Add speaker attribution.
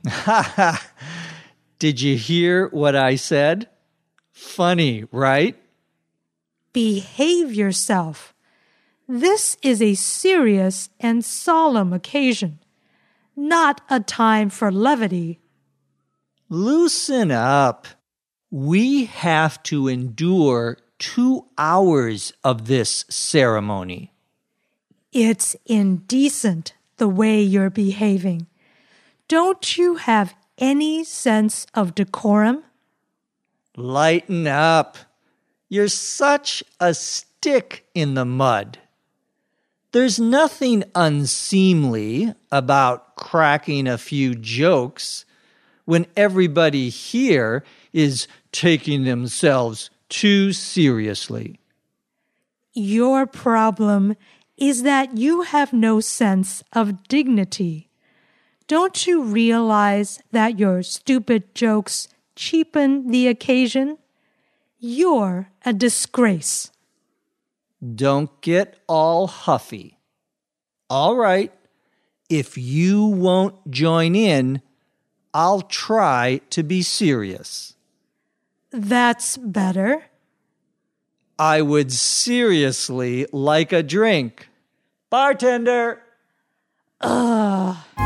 Speaker 1: Ha ha! Did you hear what I said? Funny, right?
Speaker 2: Behave yourself. This is a serious and solemn occasion, not a time for levity.
Speaker 1: Loosen up. We have to endure 2 hours of this ceremony.
Speaker 2: It's indecent the way you're behaving. Don't you have any sense of decorum?
Speaker 1: Lighten up. You're such a stick in the mud. There's nothing unseemly about cracking a few jokes when everybody here is taking themselves too seriously.
Speaker 2: Your problem is that you have no sense of dignity. Don't you realize that your stupid jokes cheapen the occasion? You're a disgrace.
Speaker 1: Don't get all huffy. All right, if you won't join in, I'll try to be serious.
Speaker 2: That's better.
Speaker 1: I would seriously like a drink. Bartender!
Speaker 2: Ugh.